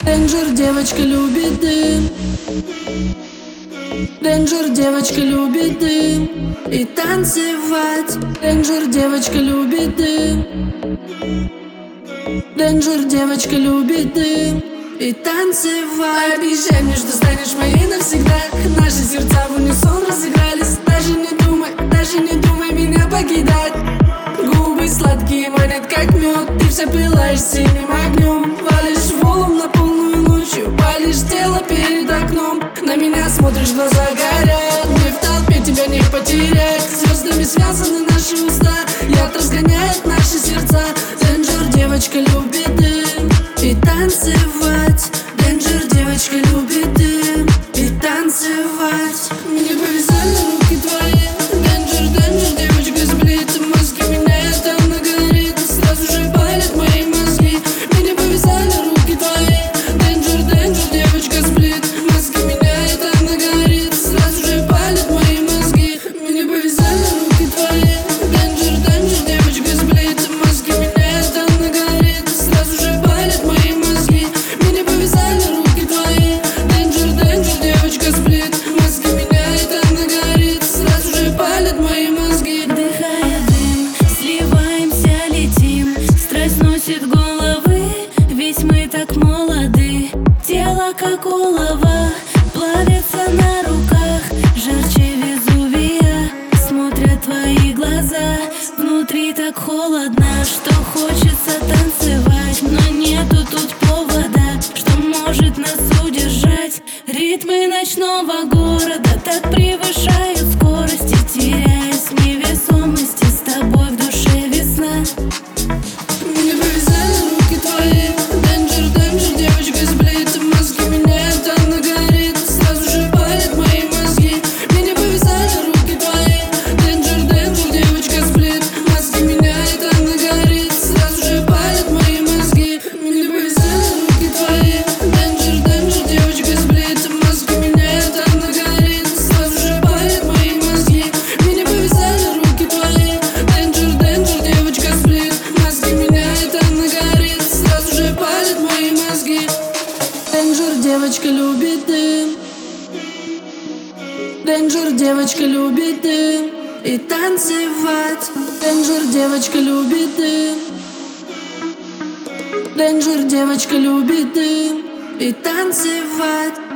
Рейнджер девочка любит дым. Рейнджер девочка любит дым и танцевать. Рейнджер девочка любит дым. Рейнджер девочка любит дым и танцевать. Обещай мне, что станешь моей навсегда. Наши сердца в унисон разыгрались. Даже не думай меня покидать. Губы сладкие манят как мед. Ты вся пылаешь синим огнем. Валишь волом на полную ночь, палишь тело перед окном. На меня смотришь, глаза горят. Мне в толпе тебя не потерять. Звездами связаны наши уста, яд разгоняет наши сердца. Рейнджер девочка любит дым и танцевать. Рейнджер девочка любит дым и танцевать. Мне повязали руки твои. Рейнджер девочка сблит. Мозги меняет, она горит. Сразу же палят мои мозги. Мне повязали руки твои. Рейнджер девочка сблит. Мозги меняет, она горит. Сразу же палят мои мозги. Мне повязали руки твои. Рейнджер девочка сблит. Мозги меняет, она горит. Сразу же палят мои мозги. Мне повязали руки твои. Рейнджер девочка сблит. Мозги меняет, она горит. Сразу же палят мои мозги. Вдыхая дым, сливаемся, летим. Страсть носит головы, ведь мы так молоды. Тело как олово, плавится на руках. Жарче Везувия, смотрят твои глаза. Внутри так холодно, что хочется танцевать. Но нету тут повода, что может нас удержать. Ритмы ночного города так превышают скорости. Теряясь в невесомости, с тобой в душе весна. Мне повязали руки твои. Рейнджер девочка сблит. Мозги меняет, она горит. Сразу же палят мои мозги. Мне повязали руки твои. Рейнджер девочка сблит. Мозги меняет, она горит. Сразу же палят мои мозги. Мне повязали руки твои. Рейнджер девочка сблит. Мозги меняет, она горит. Сразу же палят мои мозги. Мне повязали руки твои. Рейнджер девочка сблит. Мозги меняет, она горит. Сразу же палят мои мозги. Рейнджер девочка любит дым. Рейнджер девочка любит дым и танцевать. Рейнджер девочка любит дым. Рейнджер девочка любит дым и танцевать.